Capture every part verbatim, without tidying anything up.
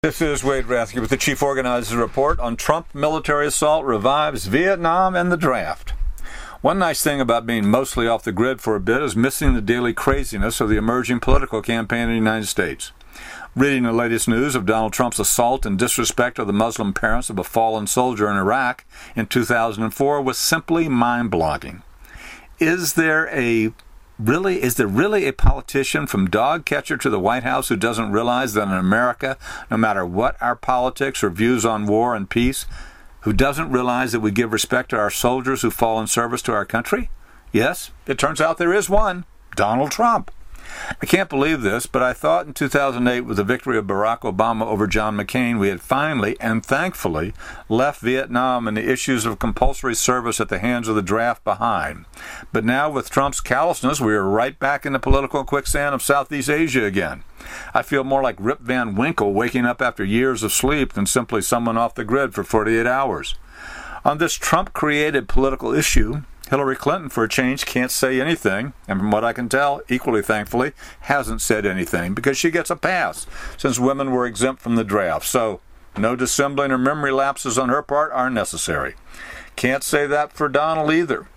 This is Wade Rathke with the Chief Organizer's Report on Trump military assault revives Vietnam and the draft. One nice thing about being mostly off the grid for a bit is missing the daily craziness of the emerging political campaign in the United States. Reading the latest news of Donald Trump's assault and disrespect of the Muslim parents of a fallen soldier in Iraq in two thousand four was simply mind-blogging. Is there a Really, is there really a politician from dog catcher to the White House who doesn't realize that in America, no matter what our politics or views on war and peace, who doesn't realize that we give respect to our soldiers who fall in service to our country? Yes, it turns out there is one, Donald Trump. I can't believe this, but I thought in two thousand eight, with the victory of Barack Obama over John McCain, we had finally and thankfully left Vietnam and the issues of compulsory service at the hands of the draft behind. But now, with Trump's callousness, we are right back in the political quicksand of Southeast Asia again. I feel more like Rip Van Winkle waking up after years of sleep than simply someone off the grid for forty-eight hours. On this Trump-created political issue, Hillary Clinton, for a change, can't say anything, and from what I can tell, equally thankfully, hasn't said anything, because she gets a pass, since women were exempt from the draft. So, no dissembling or memory lapses on her part are necessary. Can't say that for Donald either.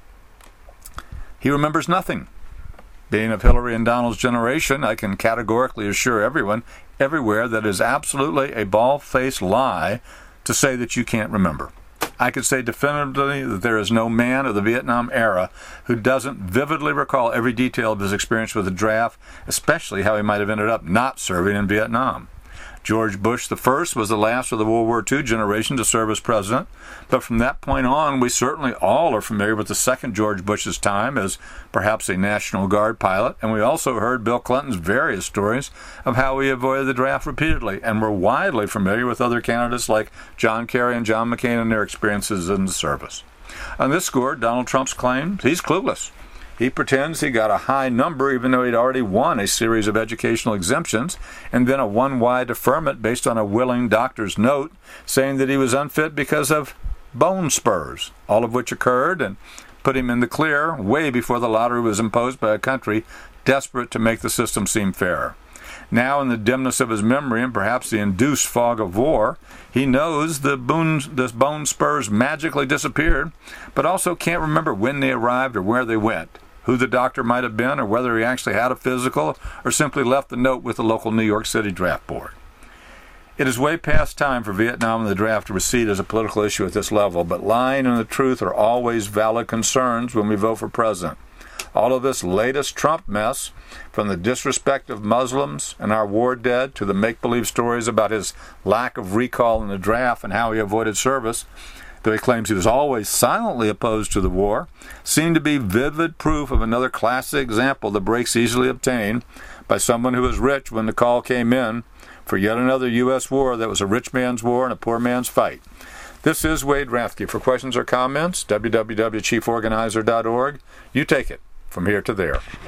He remembers nothing. Being of Hillary and Donald's generation, I can categorically assure everyone, everywhere, that it is absolutely a bald-faced lie to say that you can't remember. I could say definitively that there is no man of the Vietnam era who doesn't vividly recall every detail of his experience with the draft, especially how he might have ended up not serving in Vietnam. George Bush the First was the last of the World War Two generation to serve as president, but from that point on, we certainly all are familiar with the second George Bush's time as perhaps a National Guard pilot, and we also heard Bill Clinton's various stories of how he avoided the draft repeatedly, and were widely familiar with other candidates like John Kerry and John McCain and their experiences in the service. On this score, Donald Trump's claims, he's clueless. He pretends he got a high number even though he'd already won a series of educational exemptions and then a one-wide deferment based on a willing doctor's note saying that he was unfit because of bone spurs, all of which occurred and put him in the clear way before the lottery was imposed by a country desperate to make the system seem fairer. Now, in the dimness of his memory and perhaps the induced fog of war, he knows the bone, the bone spurs magically disappeared, but also can't remember when they arrived or where they went, who the doctor might have been, or whether he actually had a physical or simply left the note with the local New York City draft board. It is way past time for Vietnam and the draft to recede as a political issue at this level, but lying and the truth are always valid concerns when we vote for president. All of this latest Trump mess, from the disrespect of Muslims and our war dead to the make-believe stories about his lack of recall in the draft and how he avoided service, though he claims he was always silently opposed to the war, seem to be vivid proof of another classic example that breaks easily obtained by someone who was rich when the call came in for yet another U S war that was a rich man's war and a poor man's fight. This is Wade Rathke. For questions or comments, w w w dot chief organizer dot org. You take it from here to there.